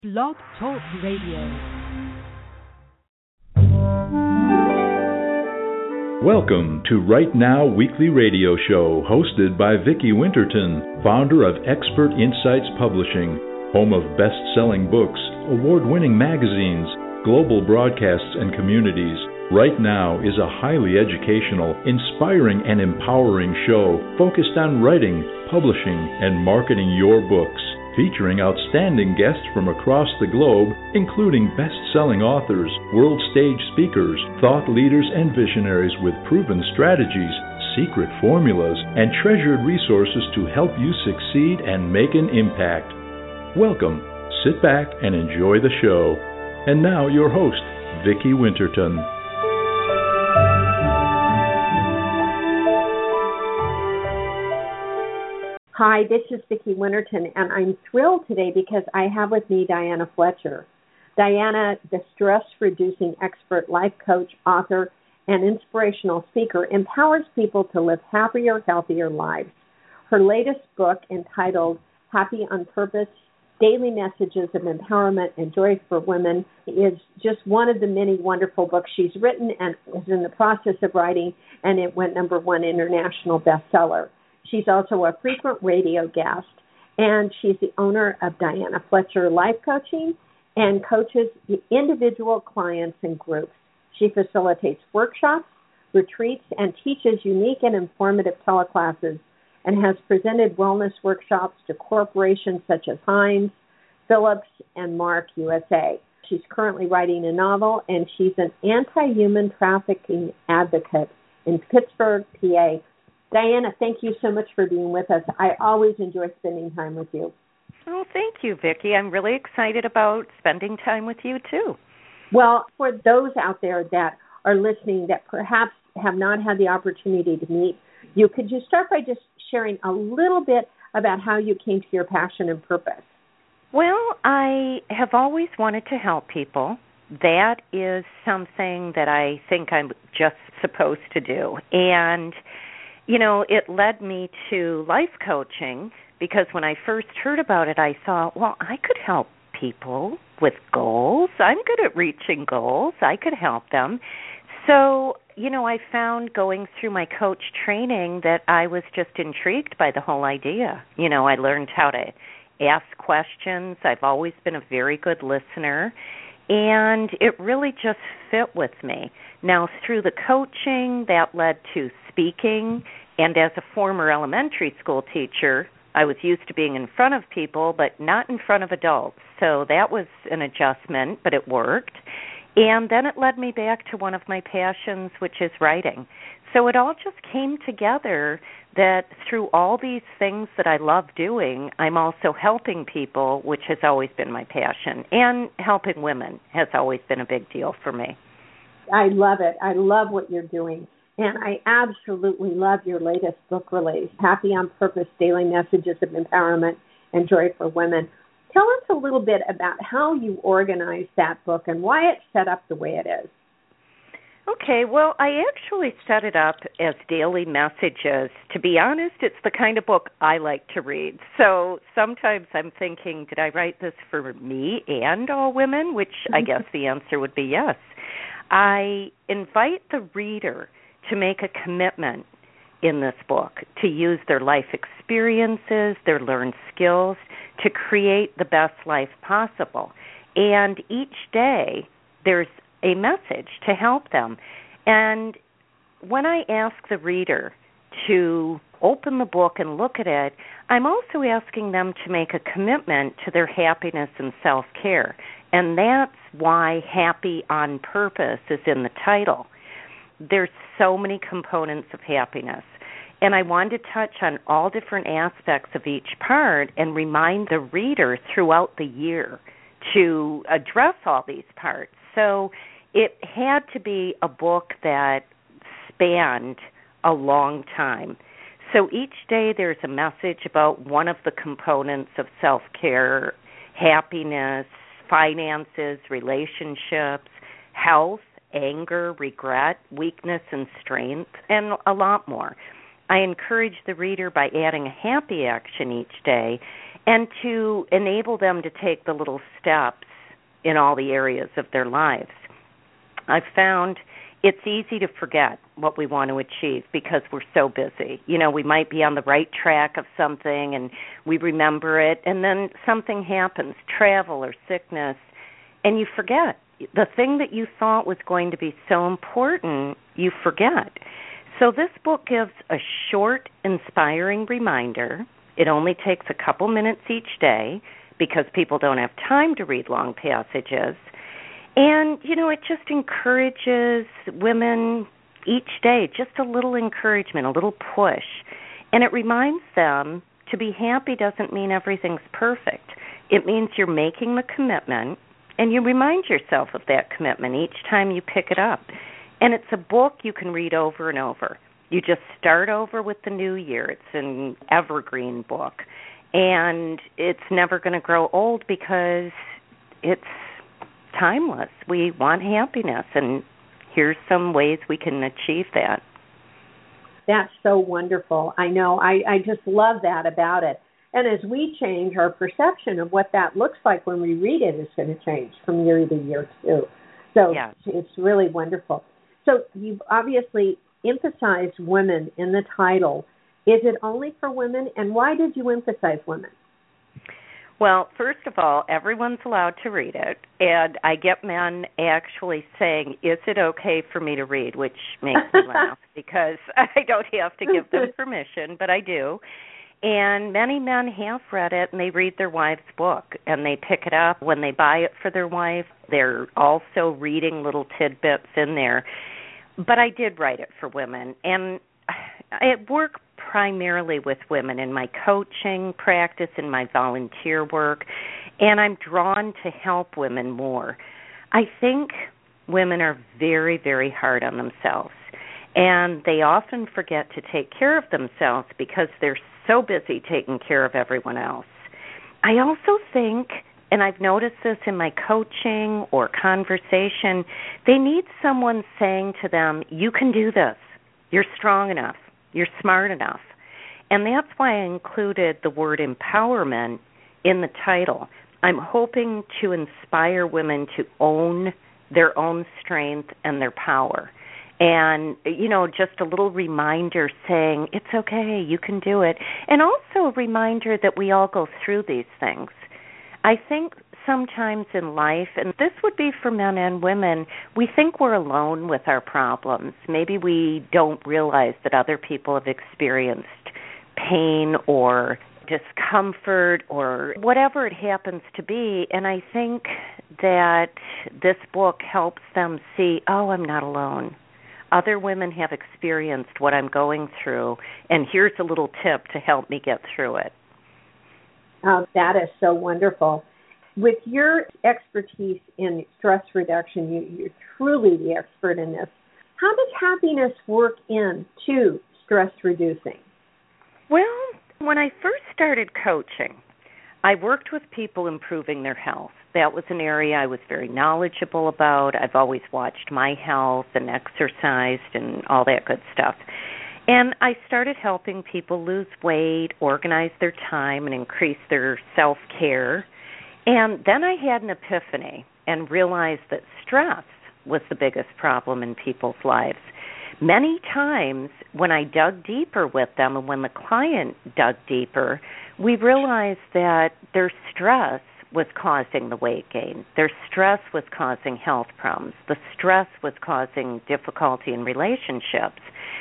Blog Talk Radio. Welcome to Right Now Weekly Radio Show, hosted by Vicki Winterton, founder of Expert Insights Publishing, home of best-selling books, award-winning magazines, global broadcasts, and communities. Right Now is a highly educational, inspiring, and empowering show focused on writing, publishing, and marketing your books, featuring outstanding guests from across the globe, including best-selling authors, world stage speakers, thought leaders, and visionaries with proven strategies, secret formulas, and treasured resources to help you succeed and make an impact. Welcome, sit back, and enjoy the show. And now your host, Vicki Winterton. Hi, this is Vicki Winterton, and I'm thrilled today because I have with me Diana Fletcher. Diana, the stress-reducing expert, life coach, author, and inspirational speaker, empowers people to live happier, healthier lives. Her latest book, entitled Happy on Purpose, Daily Messages of Empowerment and Joy for Women, is just one of the many wonderful books she's written and is in the process of writing, and it went #1 international bestseller. She's also a frequent radio guest, and she's the owner of Diana Fletcher Life Coaching and coaches individual clients and groups. She facilitates workshops, retreats, and teaches unique and informative teleclasses, and has presented wellness workshops to corporations such as Heinz, Philips, and Mark USA. She's currently writing a novel, and she's an anti-human trafficking advocate in Pittsburgh, PA. Diana, thank you so much for being with us. I always enjoy spending time with you. Oh, thank you, Vicki. I'm really excited about spending time with you, too. Well, for those out there that are listening that perhaps have not had the opportunity to meet you, could you start by just sharing a little bit about how you came to your passion and purpose? Well, I have always wanted to help people. That is something that I think I'm just supposed to do. And you know, it led me to life coaching because when I first heard about it, I thought, well, I could help people with goals. I'm good at reaching goals. I could help them. So, you know, I found going through my coach training that I was just intrigued by the whole idea. You know, I learned how to ask questions. I've always been a very good listener, and it really just fit with me. Now, through the coaching, that led to speaking, and as a former elementary school teacher, I was used to being in front of people, but not in front of adults. So that was an adjustment, but it worked. And then it led me back to one of my passions, which is writing. So it all just came together that through all these things that I love doing, I'm also helping people, which has always been my passion. And helping women has always been a big deal for me. I love it. I love what you're doing. And I absolutely love your latest book release, Happy on Purpose, Daily Messages of Empowerment and Joy for Women. Tell us a little bit about how you organized that book and why it's set up the way it is. Okay, well, I actually set it up as daily messages. To be honest, it's the kind of book I like to read. So sometimes I'm thinking, did I write this for me and all women? Which I guess the answer would be yes. I invite the reader to make a commitment in this book to use their life experiences, their learned skills to create the best life possible. And each day there's a message to help them. And when I ask the reader to open the book and look at it, I'm also asking them to make a commitment to their happiness and self-care. And that's why Happy on Purpose is in the title. There's so many components of happiness. And I wanted to touch on all different aspects of each part and remind the reader throughout the year to address all these parts. So it had to be a book that spanned a long time. So each day there's a message about one of the components of self-care, happiness, finances, relationships, health, anger, regret, weakness, and strength, and a lot more. I encourage the reader by adding a happy action each day and to enable them to take the little steps in all the areas of their lives. I've found it's easy to forget what we want to achieve because we're so busy. You know, we might be on the right track of something and we remember it, and then something happens, travel or sickness, and you forget. The thing that you thought was going to be so important, you forget. So this book gives a short, inspiring reminder. It only takes a couple minutes each day because people don't have time to read long passages. And, you know, it just encourages women each day, just a little encouragement, a little push. And it reminds them to be happy doesn't mean everything's perfect. It means you're making the commitment, and you remind yourself of that commitment each time you pick it up. And it's a book you can read over and over. You just start over with the new year. It's an evergreen book. And it's never going to grow old because it's timeless. We want happiness, and here's some ways we can achieve that. That's so wonderful. I know. I just love that about it. And as we change, our perception of what that looks like when we read it is going to change from year to year, too. So yeah. It's really wonderful. So you've obviously emphasized women in the title. Is it only for women, and why did you emphasize women? Well, first of all, everyone's allowed to read it, and I get men actually saying, is it okay for me to read, which makes me laugh because I don't have to give them permission, but I do. And many men have read it, and they read their wife's book, and they pick it up when they buy it for their wife. They're also reading little tidbits in there. But I did write it for women, and I work primarily with women in my coaching practice, in my volunteer work, and I'm drawn to help women more. I think women are very, very hard on themselves, and they often forget to take care of themselves because they're so busy taking care of everyone else. I also think, and I've noticed this in my coaching or conversation, they need someone saying to them, you can do this. You're strong enough. You're smart enough. And that's why I included the word empowerment in the title. I'm hoping to inspire women to own their own strength and their power. And, you know, just a little reminder saying, it's okay, you can do it. And also a reminder that we all go through these things. I think sometimes in life, and this would be for men and women, we think we're alone with our problems. Maybe we don't realize that other people have experienced pain or discomfort or whatever it happens to be. And I think that this book helps them see, oh, I'm not alone. Other women have experienced what I'm going through, and here's a little tip to help me get through it. Oh, that is so wonderful. With your expertise in stress reduction, you're truly the expert in this. How does happiness work into stress reducing? Well, when I first started coaching, I worked with people improving their health. That was an area I was very knowledgeable about. I've always watched my health and exercised and all that good stuff. And I started helping people lose weight, organize their time, and increase their self-care. And then I had an epiphany and realized that stress was the biggest problem in people's lives. Many times when I dug deeper with them and when the client dug deeper, we realized that their stress was causing the weight gain. Their stress was causing health problems. The stress was causing difficulty in relationships.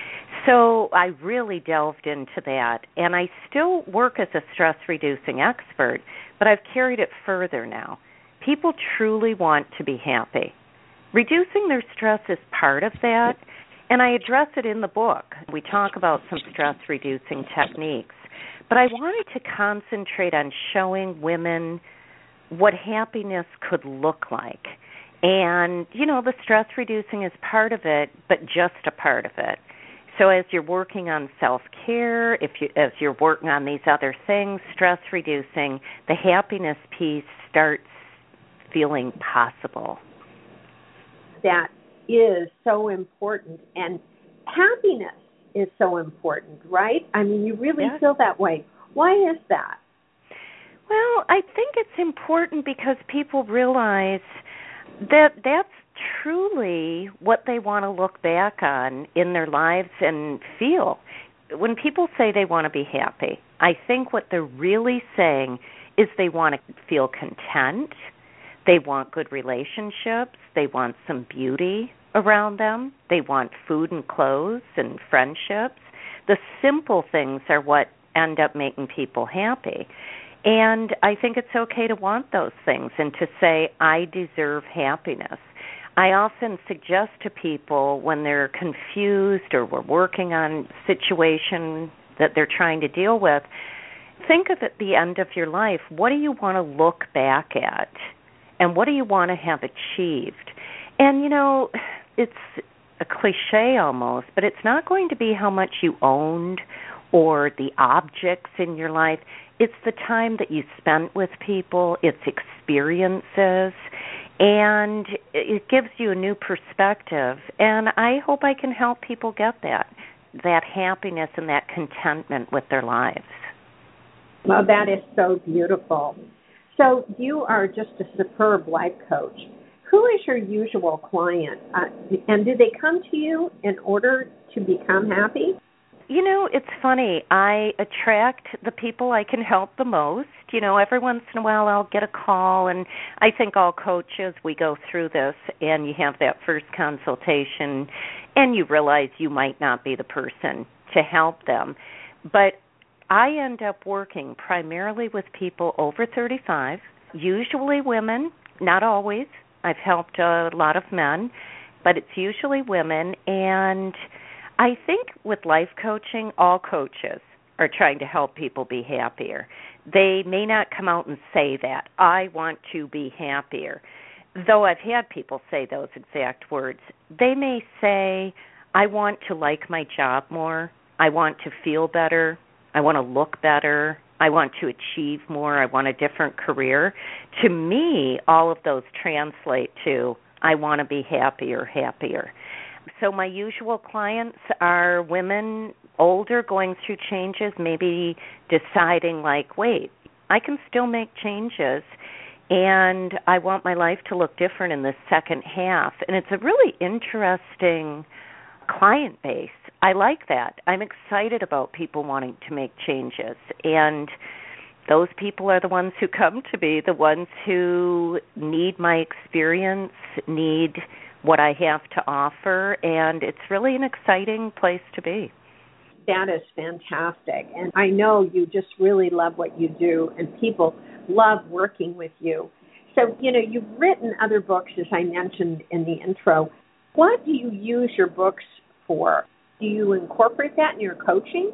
So I really delved into that, and I still work as a stress-reducing expert, but I've carried it further now. People truly want to be happy. Reducing their stress is part of that, and I address it in the book. We talk about some stress-reducing techniques, but I wanted to concentrate on showing women what happiness could look like. And, you know, the stress-reducing is part of it, but just a part of it. So as you're working on self-care, as you're working on these other things, stress-reducing, the happiness piece starts feeling possible. That is so important. And happiness is so important, right? I mean, you really feel that way. Why is that? Well, I think it's important because people realize that that's truly what they want to look back on in their lives and feel. When people say they want to be happy, I think what they're really saying is they want to feel content, they want good relationships, they want some beauty around them, they want food and clothes and friendships. The simple things are what end up making people happy. And I think it's okay to want those things and to say, I deserve happiness. I often suggest to people when they're confused or we're working on a situation that they're trying to deal with, think of at the end of your life, what do you want to look back at? And what do you want to have achieved? And, it's a cliche almost, but it's not going to be how much you owned or the objects in your life. It's the time that you spent with people, it's experiences, and it gives you a new perspective. And I hope I can help people get that happiness and that contentment with their lives. Well, that is so beautiful. So you are just a superb life coach. Who is your usual client? And do they come to you in order to become happy? It's funny. I attract the people I can help the most. Every once in a while I'll get a call, and I think all coaches, we go through this, and you have that first consultation, and you realize you might not be the person to help them. But I end up working primarily with people over 35, usually women, not always. I've helped a lot of men, but it's usually women, and I think with life coaching, all coaches are trying to help people be happier. They may not come out and say that, I want to be happier, though I've had people say those exact words. They may say, I want to like my job more, I want to feel better, I want to look better, I want to achieve more, I want a different career. To me, all of those translate to, I want to be happier. So my usual clients are women older going through changes, maybe deciding wait, I can still make changes and I want my life to look different in the second half. And it's a really interesting client base. I like that. I'm excited about people wanting to make changes. And those people are the ones who come to me, the ones who need my experience, need what I have to offer, and it's really an exciting place to be. That is fantastic. And I know you just really love what you do, and people love working with you. So, you've written other books, as I mentioned in the intro. What do you use your books for? Do you incorporate that in your coaching?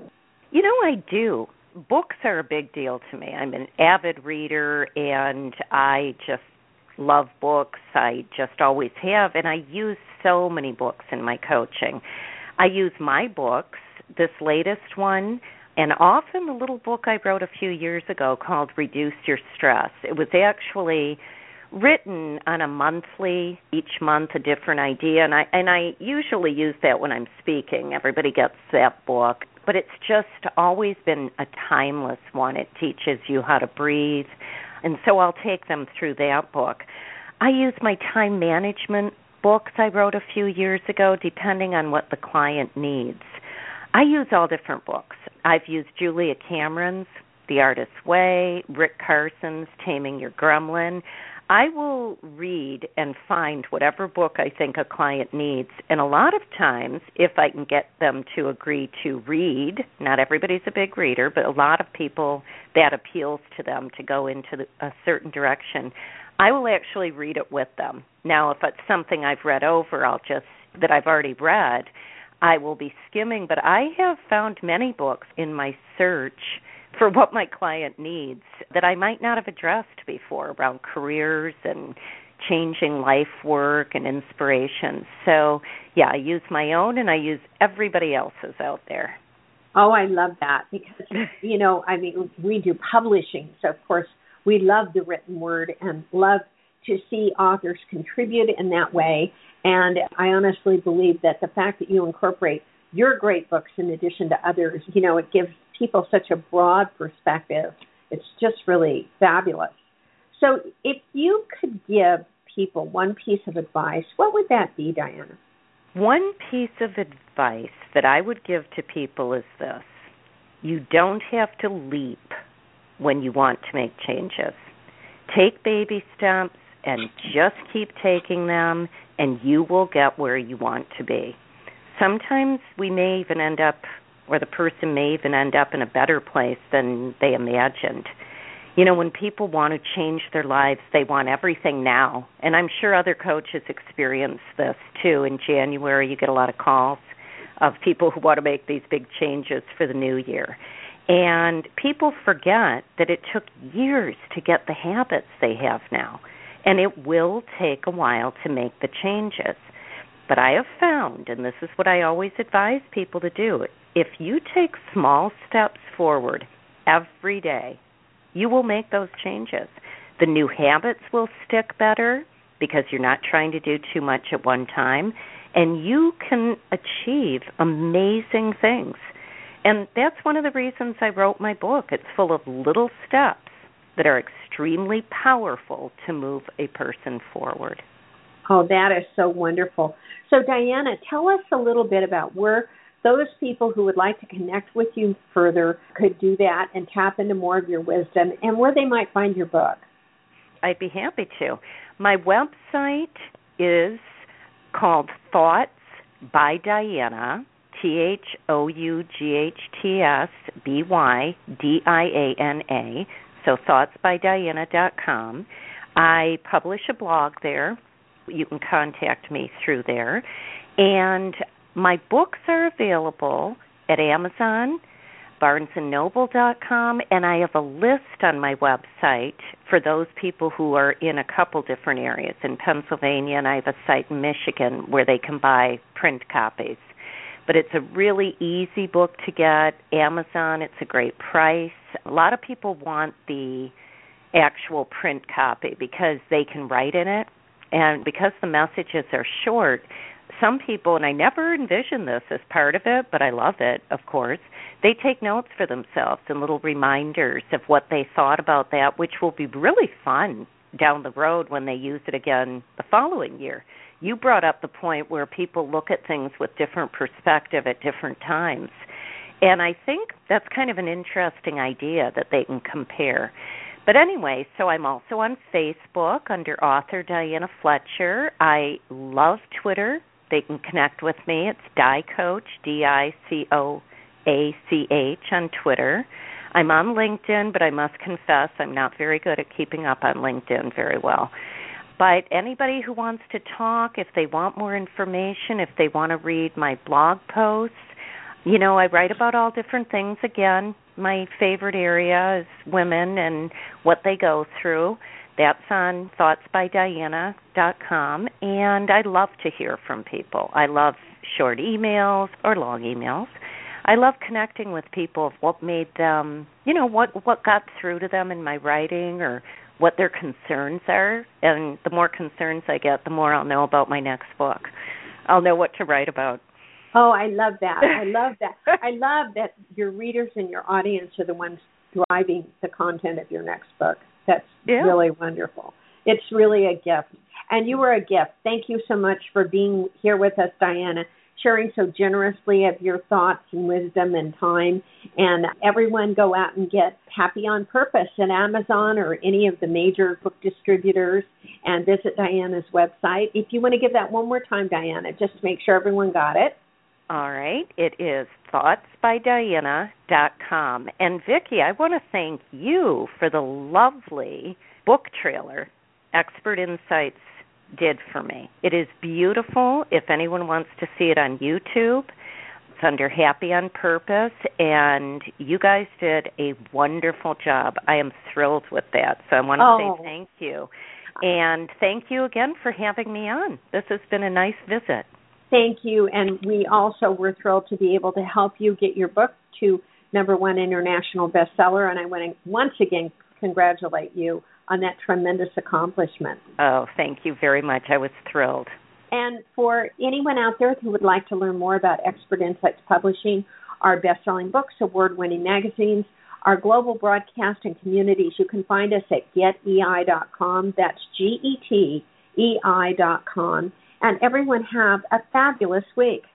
I do. Books are a big deal to me. I'm an avid reader, and I just love books. I just always have, and I use so many books in my coaching. I use my books, this latest one, and often the little book I wrote a few years ago called Reduce Your Stress. It was actually written on a monthly, each month a different idea, and I usually use that when I'm speaking. Everybody gets that book, but it's just always been a timeless one. It teaches you how to breathe, and so I'll take them through that book. I use my time management books I wrote a few years ago, depending on what the client needs. I use all different books. I've used Julia Cameron's The Artist's Way, Rick Carson's Taming Your Gremlin. I will read and find whatever book I think a client needs, and a lot of times, if I can get them to agree to read, not everybody's a big reader, but a lot of people, that appeals to them to go into a certain direction, I will actually read it with them. Now, if it's something I've read over, that I've already read, I will be skimming, but I have found many books in my search for what my client needs that I might not have addressed before around careers and changing life work and inspiration. So, yeah, I use my own and I use everybody else's out there. Oh, I love that because, we do publishing, so of course we love the written word and love to see authors contribute in that way. And I honestly believe that the fact that you incorporate your great books in addition to others, it gives people such a broad perspective It's just really fabulous. So if you could give people one piece of advice, what would that be, Diana? One piece of advice that I would give to people is this. You don't have to leap when you want to make changes. Take baby steps and just keep taking them, and you will get where you want to be. Sometimes we may even end up, or the person may even end up in a better place than they imagined. You know, when people want to change their lives, they want everything now. And I'm sure other coaches experience this too. In January, you get a lot of calls of people who want to make these big changes for the new year. And people forget that it took years to get the habits they have now. And it will take a while to make the changes. But I have found, and this is what I always advise people to do, if you take small steps forward every day, you will make those changes. The new habits will stick better because you're not trying to do too much at one time, and you can achieve amazing things. And that's one of the reasons I wrote my book. It's full of little steps that are extremely powerful to move a person forward. Oh, that is so wonderful. So, Diana, tell us a little bit about where those people who would like to connect with you further could do that and tap into more of your wisdom, and where they might find your book. I'd be happy to. My website is called Thoughts by Diana, ThoughtsByDiana, so thoughtsbydiana.com. I publish a blog there. You can contact me through there. And my books are available at Amazon, BarnesandNoble.com, and I have a list on my website for those people who are in a couple different areas. In Pennsylvania, and I have a site in Michigan where they can buy print copies. But it's a really easy book to get. Amazon, it's a great price. A lot of people want the actual print copy because they can write in it. And because the messages are short, some people, and I never envisioned this as part of it, but I love it, of course, they take notes for themselves and little reminders of what they thought about that, which will be really fun down the road when they use it again the following year. You brought up the point where people look at things with different perspective at different times. And I think that's kind of an interesting idea that they can compare. But anyway, so I'm also on Facebook under author Diana Fletcher. I love Twitter. They can connect with me. It's DiCoach, DiCoach on Twitter. I'm on LinkedIn, but I must confess I'm not very good at keeping up on LinkedIn very well. But anybody who wants to talk, if they want more information, if they want to read my blog posts, you know, I write about all different things. Again, my favorite area is women and what they go through. That's on thoughtsbydiana.com, and I love to hear from people. I love short emails or long emails. I love connecting with people of what made them, you know, what got through to them in my writing or what their concerns are. And the more concerns I get, the more I'll know about my next book. I'll know what to write about. Oh, I love that. I love that. I love that your readers and your audience are the ones driving the content of your next book. That's really wonderful. It's really a gift. And you were a gift. Thank you so much for being here with us, Diana, sharing so generously of your thoughts and wisdom and time. And everyone go out and get Happy on Purpose at Amazon or any of the major book distributors and visit Diana's website. If you want to give that one more time, Diana, just to make sure everyone got it. All right. It is thoughtsbydiana.com. And, Vicki, I want to thank you for the lovely book trailer Expert Insights did for me. It is beautiful. If anyone wants to see it on YouTube, it's under Happy on Purpose, and you guys did a wonderful job. I am thrilled with that. So I want to say thank you. And thank you again for having me on. This has been a nice visit. Thank you, and we also were thrilled to be able to help you get your book to #1 international bestseller, and I want to once again congratulate you on that tremendous accomplishment. Oh, thank you very much. I was thrilled. And for anyone out there who would like to learn more about Expert Insights Publishing, our best-selling books, award-winning magazines, our global broadcast and communities. You can find us at getei.com. That's GETEI.com. And everyone have a fabulous week.